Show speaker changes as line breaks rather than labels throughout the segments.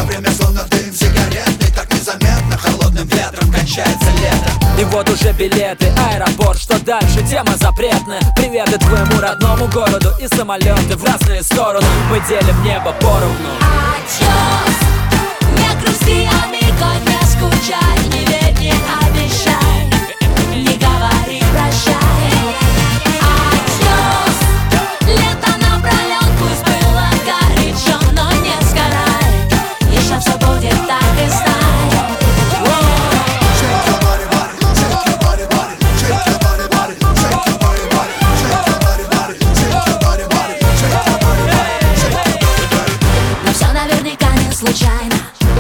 время словно дым сигаретный, так незаметно холодным ветром кончается лето.
И вот уже билеты, аэропорт, что дальше? Тема запретная. Приветы твоему родному городу и самолеты в разные стороны. Мы делим небо поровну.
Adiós, не грусти, амиго, не скучай, не верь, не обещай, не говори прощай. Adiós, лето напролет, пусть было горячо, но не сгорай, еще все будет так и знай. Случайно.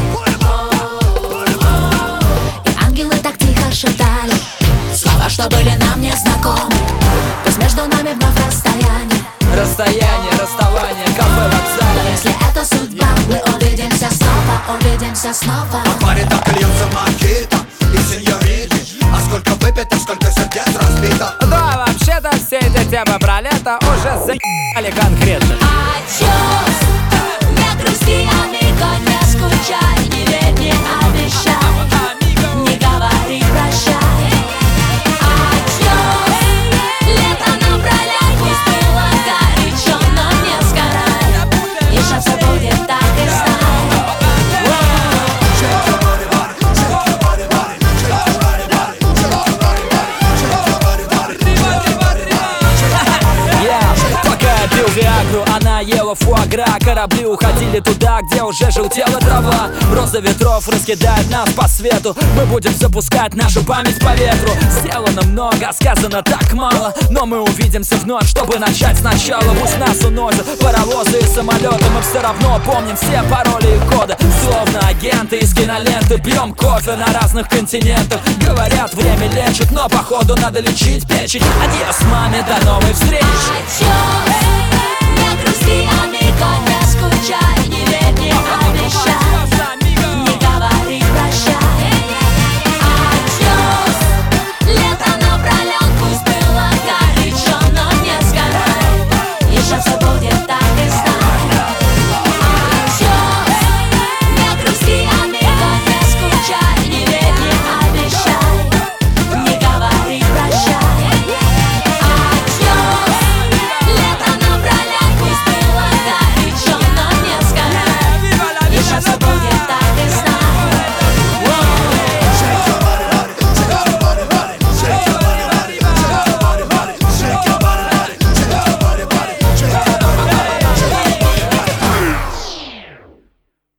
И ангелы так тихо шептали слова, что были нам незнакомы. Пусть между нами вновь расстояние.
Расстояние, расставание, кафе, вокзал.
Но если это судьба, мы увидимся снова, увидимся снова.
А паре так льется мохито и сеньорити. А сколько выпито, сколько сердец разбито.
Да, вообще-то все эти темы про лето уже за***ли конкретно.
Adiós, не грусти, амиго, не скучай, не верь, не обещай, не говори прощай. Adiós, лето напролет, пусть было горячо, но не сгорай, еще все будет так и знай.
Пока я пил виагру, она ела фуагра. Корабли уходили туда, где уже желтела трава. Роза ветров раскидает нас по свету. Мы будем запускать нашу память по ветру. Сделано много, сказано так мало, но мы увидимся вновь, чтобы начать сначала. Пусть нас уносят паровозы и самолеты, мы все равно помним все пароли и коды. Словно агенты из киноленты, пьем кофе на разных континентах. Говорят, время лечит, но походу надо лечить печень. Адьос, маме, до новой встречи.
Adiós, не грусти, амиго, не скучай, не верь, не обещай,